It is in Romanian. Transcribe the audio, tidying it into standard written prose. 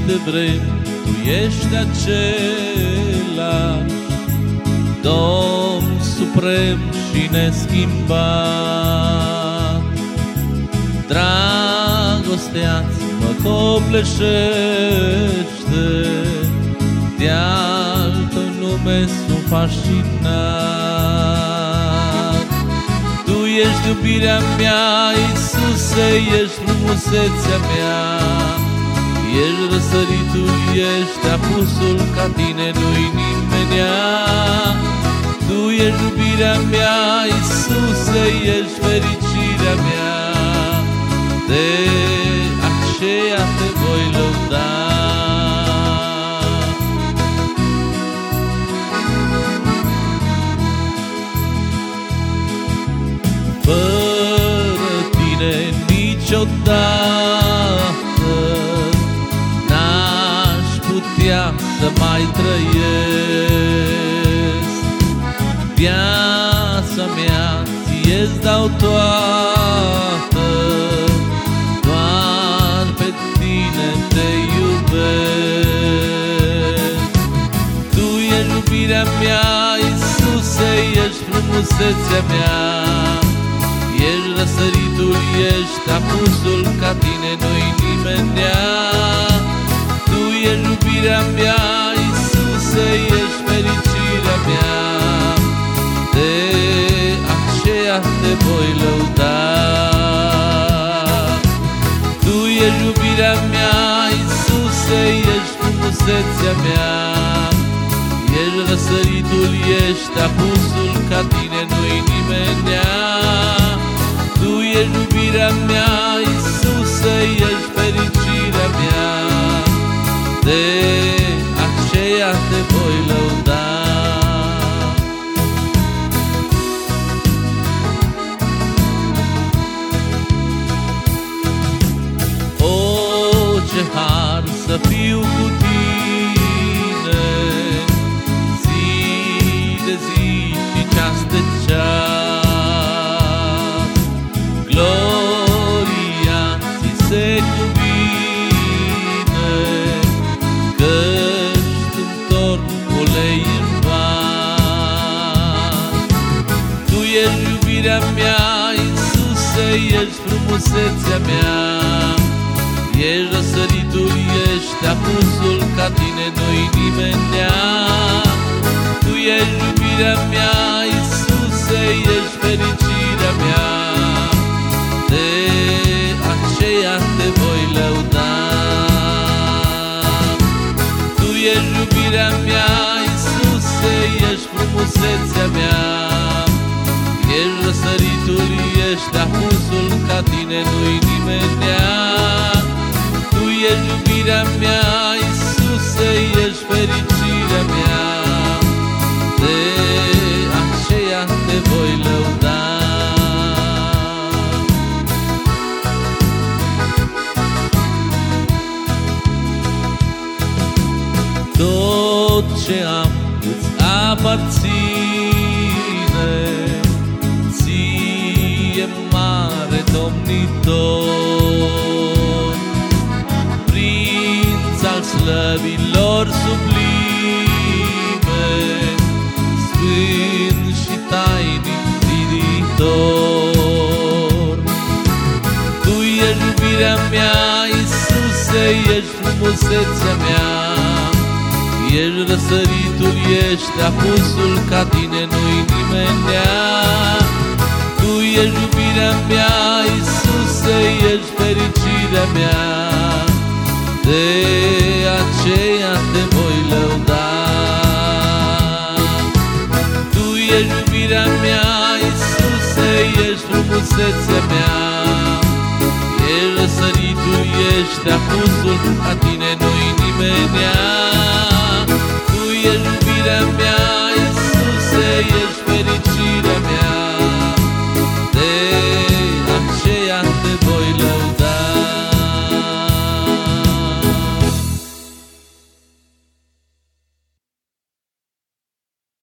de vremi, Tu ești acela, Domn suprem și neschimbat. Dragostea-ți mă copleșește, de altă nume sunt fascinat. Tu ești iubirea mea, Iisuse, ești frumusețea mea, ești răsăritul, ești apusul, ca tine nu-i nimenea. Tu ești iubirea mea, Iisuse, ești fericirea mea, de aceea te voi lăuda. Fără tine niciodată n-aș putea să mai trăiesc. Viața mea ție-ți dau toată, doar pe tine te iubesc. Tu ești iubirea mea, Iisuse, ești frumusețea mea, ești răsăritul, ești apusul, ca tine nu-i nimenea. Tu ești iubirea mea, Iisuse, ești fericirea mea, de aceea te voi lăuda. Tu ești iubirea mea, Iisuse, ești frumusețea mea, ești răsăritul, ești apusul, ca tine nu-i nimenea. Tu ești iubirea mea, Iisuse, ești fericirea mea, de aceea te voi lăuda. O, ce har să fiu cu tine, zi de zi și ceas de ceas. Gloria ți se cuvine, că-și întorc ulei în vas. Tu ești iubirea mea, Iisuse, ești frumusețea mea, ești răsăritul, ești apusul, ca tine nu-i nimenea. Tu ești iubirea mea, Iisuse, ești fericirea mea, de aceea te voi lăuda. Tu ești iubirea mea, Iisuse, ești frumusețea mea, ești răsăritul, ești apusul, ca tine nu-i nimenea. Tu ești iubirea mea, Iisuse, ești fericirea mea, de aceea te voi lăuda. Tot ce am îți aparține, ție, mare domnitor, Prinț al slăvilor sublime, sfânt și tainic riditor. Tu ești iubirea mea, Iisuse, ești frumusețea mea, ești răsăritul, ești apusul, ca tine nu-i nimenea. Tu ești iubirea mea, Iisuse, ești fericirea mea, de aceea te voi lăuda. Tu ești iubirea mea, Iisuse, ești frumusețea mea, ești răsăritul, ești apusul, ca tine nu-i nimenea. Tu ești iubirea mea, Iisuse, ești fericirea